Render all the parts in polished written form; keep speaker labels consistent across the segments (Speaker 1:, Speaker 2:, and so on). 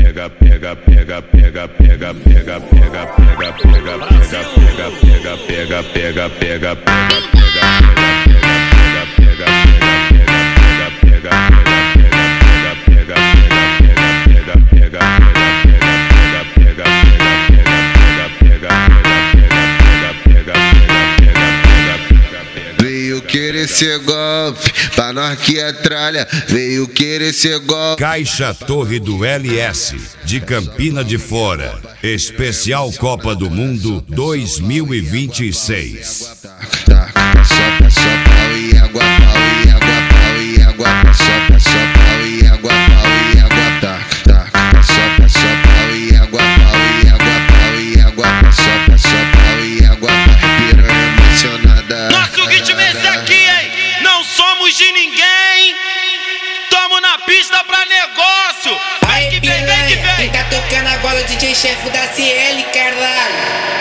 Speaker 1: Veio querer ser golpe, pra nós que é tralha. Veio querer ser golpe.
Speaker 2: Caixa Torre do LS, de Campina de Fora. Especial Copa do Mundo 2026.
Speaker 1: Sopa, pau e água, pau e água, pau e água. Sopa, pau e água, pau e água. Sopa, pau e água, pau e água, pau e água. Sopa, pau e água, piranha emocionada.
Speaker 3: Nosso ritmo é esse aqui, hein? Não somos de ninguém. Tamo na pista pra negócio. Vem que vem, vem que vem.
Speaker 4: Quem tá tocando agora o DJ chefe da CL, caralho.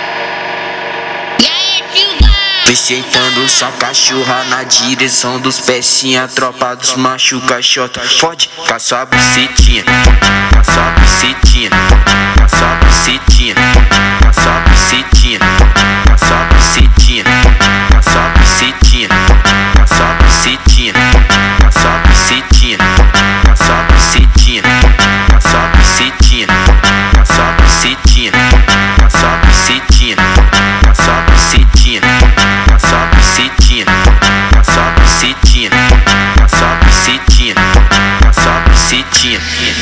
Speaker 5: Sentando sua cachorra na direção dos pecinha. Tropa dos macho caixota. Fode com a sua bucetinha. Com a sua bucetinha. Com a sua bucetinha. Com a sua bucetinha. Com a sua bucetinha. Com a sua bucetinha. Com a sua bucetinha. Com a sua bucetinha. Com a sua bucetinha. Com a sua bucetinha. Com a sua bucetinha. Com a sua bucetinha. Com a sua bucetinha. Só bucetinha, só bucetinha, só bucetinha, só bucetinha.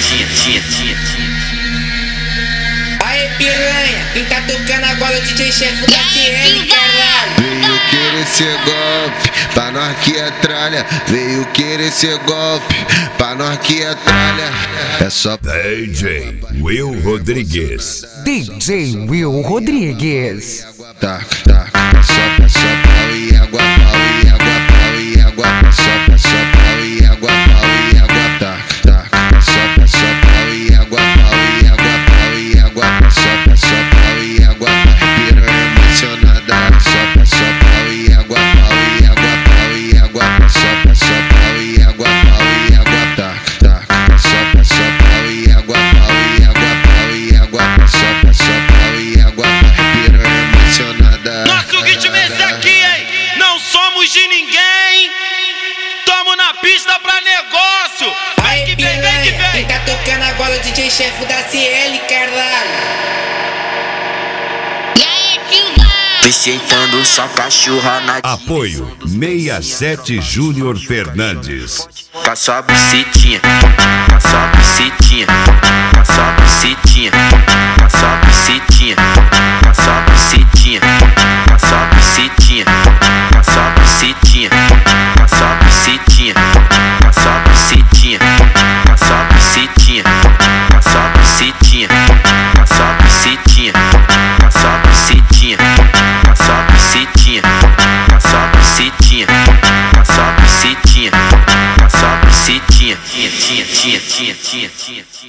Speaker 4: Aê piranha, quem tá tocando agora o DJ chefe da CL, caralho.
Speaker 1: Veio querer ser golpe, pra nós que é tralha. Veio querer ser golpe, pra nós que é tralha. É só
Speaker 2: DJ Will Rodrigues.
Speaker 6: DJ Will Rodrigues.
Speaker 1: Sopa, pau e água, pau e água, pau e água. Sopa, pau e água, pau e água. Sopa, pau e água, pau e água, pau e água. Sopa, pau e água, piranha emocionada. Sopa, pau e água, pau e água, pau e água. Sopa, pau e água, pau e água. Sopa, pau e água, pau e água, pau e água. Sopa, pau e água, piranha emocionada.
Speaker 3: Nosso ritmo é esse aqui, hein? Não somos de ninguém. Tamo na pista pra negócio. Vem que vem, vem que vem.
Speaker 4: Quem tá tocando agora o DJ chefe da CL, caralho.
Speaker 5: Sentando sua cachorra na
Speaker 2: Apoio 67 Júnior Fernandes.
Speaker 5: com a sua bucetinha, com a sua bucetinha, com a sua bucetinha, com a sua bucetinha, com a sua bucetinha, com a sua bucetinha, com a sua bucetinha, com a sua bucetinha, com a sua bucetinha, com a sua bucetinha, com a sua bucetinha, com a sua bucetinha, com a sua bucetinha, com a sua bucetinha, com a sua bucetinha, com a sua bucetinha, com a sua bucetinha.